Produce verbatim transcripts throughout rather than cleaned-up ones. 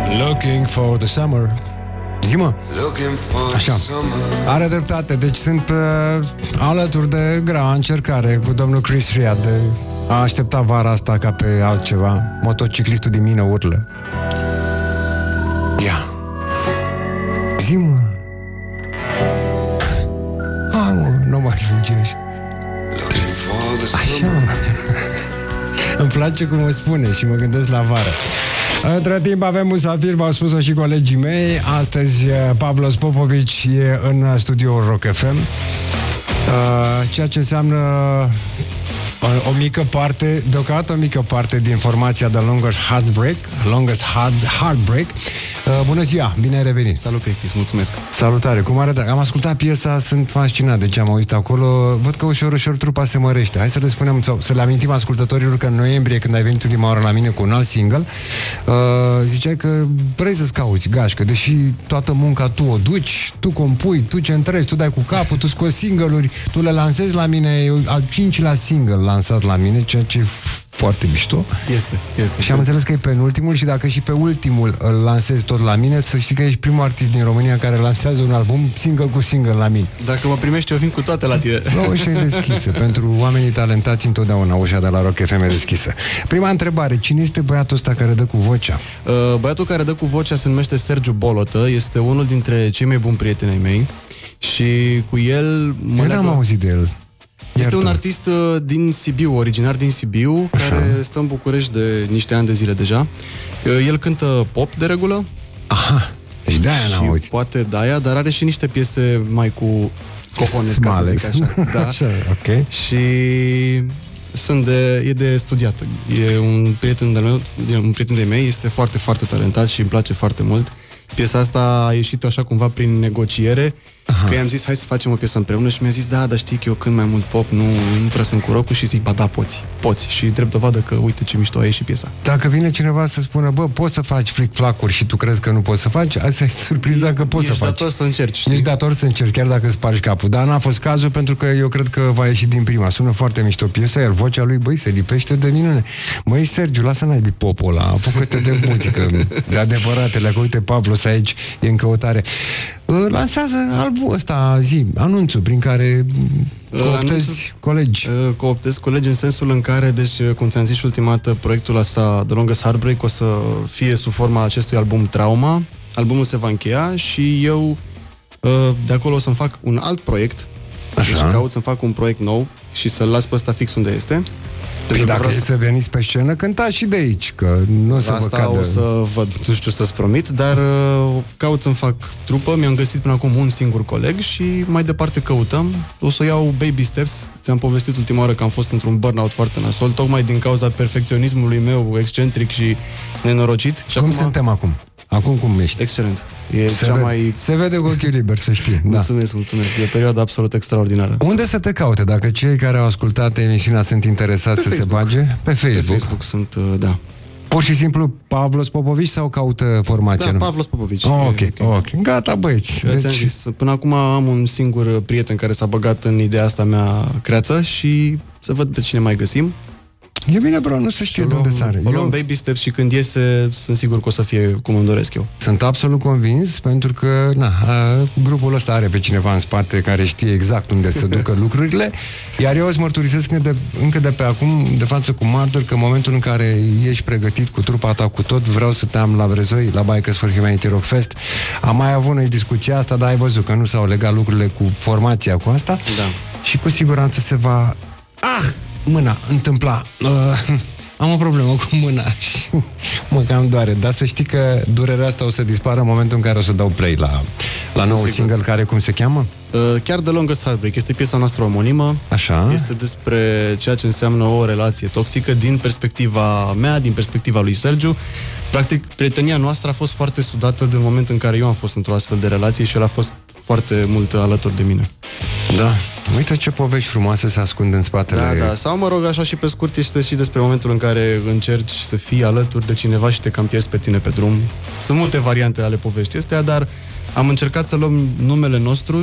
Looking for the summer. Zi-mă. Așa. Are dreptate. Deci sunt uh, alături de grea încercare cu domnul Chris Rea de a aștepta vara asta ca pe altceva. Motociclistul din mine urlă. Ia. Zi-mă. Ah, mă, nu mai ajungești. Așa. Îmi place cum o spune și mă gândesc la vară. Între timp avem musafir, v-au spus-o și colegii mei. Astăzi Pavlos Popovici e în studioul Rock F M, ceea ce înseamnă o mică parte, deocamdată o mică parte din formația The Longest Heartbreak, Longest Heartbreak. Bună ziua, bine ai revenit. Salut, Cristi, mulțumesc. Salutare, cum arată? Am ascultat piesa, sunt fascinat de ce am auzit acolo. Văd că ușor, ușor trupa se mărește. Hai să le spunem, sau să le amintim ascultătorilor că în noiembrie, când ai venit ultima oară la mine cu un alt single, uh, ziceai că vrei să-ți cauți gașcă, deși toată munca tu o duci, tu compui, tu centrezi, tu dai cu capul, tu scoți single-uri, tu le lansezi la mine, al cincilea single lansat la mine, ceea ce e foarte mișto. Este, este. Și am înțeles că e penultimul și dacă și pe ultimul îl lansezi tot la mine, să știi că ești primul artist din România care lansează un album single cu single la mine. Dacă mă primești, eu vin cu toate la tine. La ușa e deschisă. Pentru oamenii talentați întotdeauna ușa de la Rock F M e deschisă. Prima întrebare, cine este băiatul ăsta care dă cu vocea? Uh, băiatul care dă cu vocea se numește Sergiu Bolotă, este unul dintre cei mai buni prieteni ai mei și cu el... Mă n-am auzit de el. Este un artist uh, din Sibiu, originar din Sibiu, așa, care stă în București de niște ani de zile deja. Uh, el cântă pop de regulă. Aha, deci de-aia n-am auzit. Poate de-aia, dar are și niște piese mai cu cojones, ca să zic așa. Da. Așa, ok. Și sunt de, e de studiat. E un prieten de meu, un prieten de mei, este foarte, foarte talentat și îmi place foarte mult. Piesa asta a ieșit așa cumva prin negociere. Aha. Că i-am zis, hai să facem o piesă împreună și mi-a zis, da, dar știi că eu cânt mai mult pop, nu, nu prea sunt cu rock-ul și zic, ba da, poți, poți. Și drept dovadă că, uite ce mișto a ieșit piesa. Dacă vine cineva să spună, bă, poți să faci flic-flacuri și tu crezi că nu poți să faci, asta e surpriza că poți să faci. Ești dator să încerci, știi? Ești dator să încerci, chiar dacă îți spargi capul. Dar n-a fost cazul, pentru că eu cred că va ieși din prima. Sună foarte mișto piesa, iar vocea lui, băi, se lipește de minune. Măi, Sergiu, lasă n-ai popul ăla, apucă-te de muzică, de adevăratele, că uite, Pavlos aici e în căutare. Lansează albumul ăsta, zi, anunțul prin care cooptezi anunțul, colegi. Cooptezi colegi în sensul în care, deci, cum ți-am zis și ultima dată, proiectul ăsta, The Longest Heartbreak, o să fie sub forma acestui album Trauma. Albumul se va încheia și eu de acolo o să-mi fac un alt proiect. Așa. Și caut să-mi fac un proiect nou și să-l las pe ăsta fix unde este. Păi dacă vreau să veniți pe scenă, cântați și de aici, că nu o să vă cadă. Asta o să văd, nu știu să-ți promit, dar uh, caut să-mi fac trupă, mi-am găsit până acum un singur coleg și mai departe căutăm. O să iau baby steps. Ți-am povestit ultima oară că am fost într-un burnout foarte nasol, tocmai din cauza perfecționismului meu excentric și nenorocit. Și cum acum... suntem acum? Acum cum ești? Excelent. E se cea vede, mai... Se vede cu ochiul liber, să știi. Mulțumesc, da. mulțumesc. E o perioadă absolut extraordinară. Unde să te caute? Dacă cei care au ascultat emisiunea sunt interesați pe să Facebook. se bage? Pe Facebook. Pe Facebook sunt, da. Pur și simplu Pavlos Popovici sau caută formația? Da, nu? Pavlos Popovici. Oh, ok, ok. Ok. Gata, băieți. Deci... Ți-am zis, până acum am un singur prieten care s-a băgat în ideea asta mea creață și să văd pe cine mai găsim. E bine, bro, nu se știe de unde sare. O luăm baby steps și când iese, sunt sigur că o să fie cum îmi doresc eu. Sunt absolut convins, pentru că na, grupul ăsta are pe cineva în spate care știe exact unde să ducă lucrurile, iar eu îți mărturisesc încă de, încă de pe acum, de față cu martor, că în momentul în care ești pregătit cu trupa ta, cu tot, vreau să te am la Brezoi, la Bikers for Humanity Rock Fest. Am mai avut noi discuția asta, dar ai văzut că nu s-au legat lucrurile cu formația cu asta. Da. Și cu siguranță se va... Ah! Mâna, întâmpla. Uh, am o problemă cu mâna și mă cam doare. Dar să știi că durerea asta o să dispară în momentul în care o să dau play la, la noul sigur. single, care cum se cheamă? Uh, chiar The Longest Heartbreak. Este piesa noastră omonimă. Așa. Este despre ceea ce înseamnă o relație toxică din perspectiva mea, din perspectiva lui Sergiu. Practic, prietenia noastră a fost foarte sudată din momentul în care eu am fost într-o astfel de relație și el a fost foarte mult alături de mine. Da. Uite ce povești frumoase se ascund în spatele... Da, da. Sau, mă rog, așa și pe scurt, este și despre momentul în care încerci să fii alături de cineva și te cam pierzi pe tine pe drum. Sunt multe variante ale poveștii astea, dar am încercat să luăm numele nostru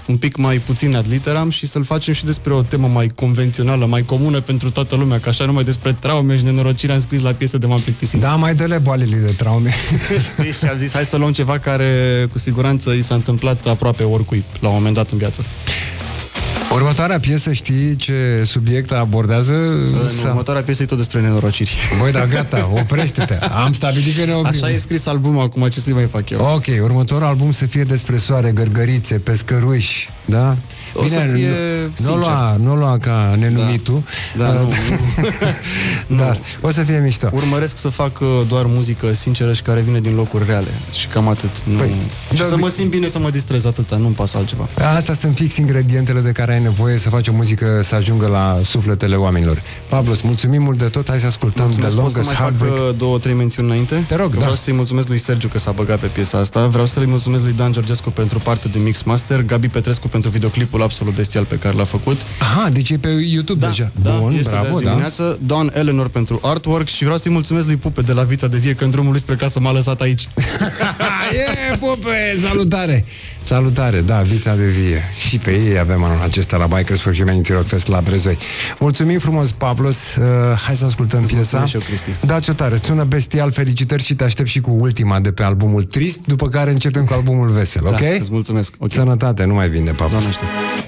un pic mai puțin ad literam și să-l facem și despre o temă mai convențională, mai comună pentru toată lumea, că așa numai despre traume și nenorocire am scris la piesă de m-am plictisit. Da, mai dă-le boalele de traume. Știi? Și am zis, hai să luăm ceva care cu siguranță i s-a întâmplat aproape oricui la un moment dat în viață. Următoarea piesă, știi ce subiect abordează? În următoarea piesă e tot despre nenorociri. Băi, da, gata, oprește-te. Am stabilit că ne oprim. Așa e scris albumul acum, ce să mai fac eu? Ok, următorul album să fie despre soare, gărgărițe, pescăruși, da? O Bine, să fie nu lua, nu lua ca nenumitul. Da, da nu. nu. Dar o să fie mișto. Urmăresc să fac doar muzică sinceră și care vine din locuri reale. Și cam atât. Nu... Păi, și să mă simt bine, să mă distrez atâta, nu-mi pasă altceva. Astea sunt fix ingredientele de care ai nevoie să faci o muzică să ajungă la sufletele oamenilor. Pavlos, mulțumim mult de tot, hai să ascultăm mulțumesc, The Longest Heartbreak. Pot să mai fac două, trei mențiuni înainte? Te rog, că da. Vreau să-i mulțumesc lui Sergiu că s-a băgat pe piesa asta. Vreau să-i mulțumesc lui Dan Georgescu pentru partea de mix master, Gabi Petrescu pentru videoclipul absolut bestial pe care l-a făcut. Aha, deci e pe YouTube da, deja. Da, Bun, este bravo, de dimineață. Da. Don Eleanor pentru artwork și vreau să-i mulțumesc lui Pupe de la Vita de Vie că în drumul lui spre casă m-a lăsat aici. E, Pupe, salutare! Salutare, da, Vița de Vie. Și pe ei avem anul acesta la Bikers for Humanity Rock Fest la Brezoi. Mulțumim frumos, Pavlos. Uh, hai să ascultăm îți piesa. Și eu, Cristi. Da, ce tare. Sună bestial, felicitări și te aștept și cu ultima de pe albumul Trist, după care începem cu albumul Vesel, ok? Da, îți mulțumesc. Okay. Sănătate, nu mai vine, Pavlos. Doamne știu.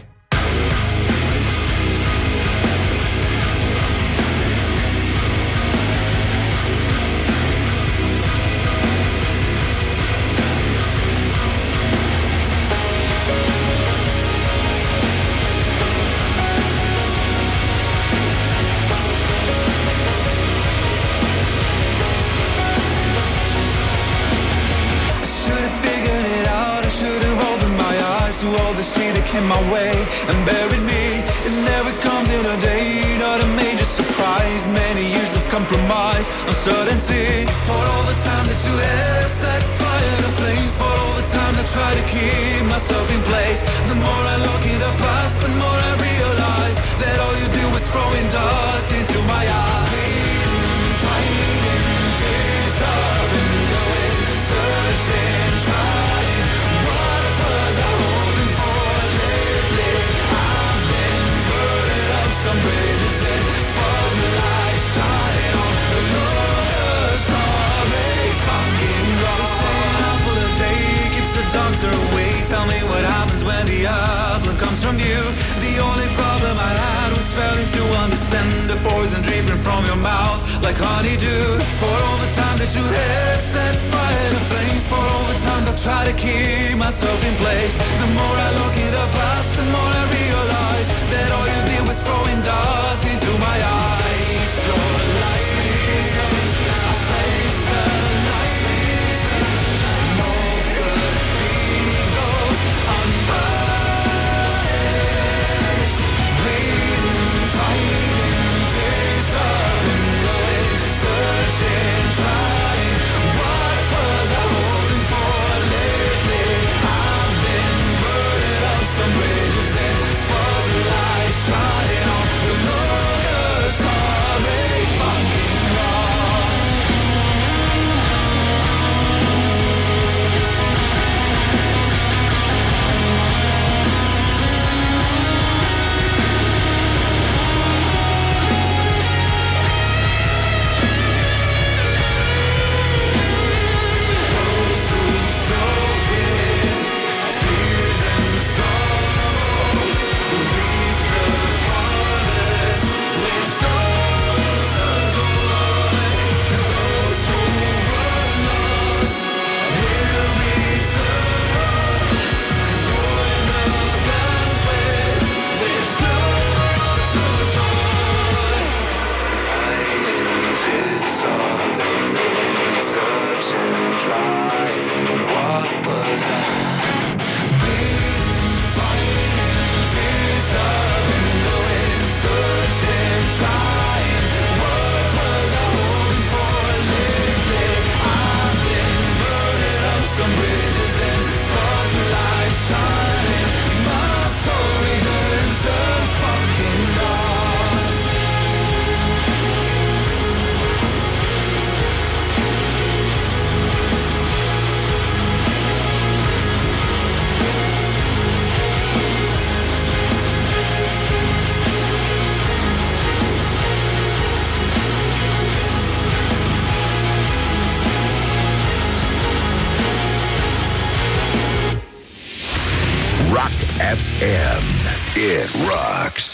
In my way and buried me. It never comes in a day, not a major surprise. Many years of compromise, uncertainty. For all the time that you have set fire to flames, for all the time I try to keep myself in place. The more I look in the past, the more I realize that all you do is throwing dust into my eyes. Fighting, face up and going, searching, trying. What was I hoping for? Some bridges in spotlight shining on the lovers of a fucking rock. They say an apple a day keeps the doctor away. Tell me what happens when the apple comes from you. The only problem I had was failing to understand the poison dripping from your mouth like honeydew. For all the time that you have set fire to flames, for all the time I try to keep myself in place. The more I look in the past, the more I realize that all you did was throwing dust into my eyes. So life is, I face the life. No good deed goes unpunished. Bleeding, fighting, face up and going, searching, trying. What was I hoping for lately? I've been burning up some bridges and spotlight shining on the lovers of a F M. It rocks.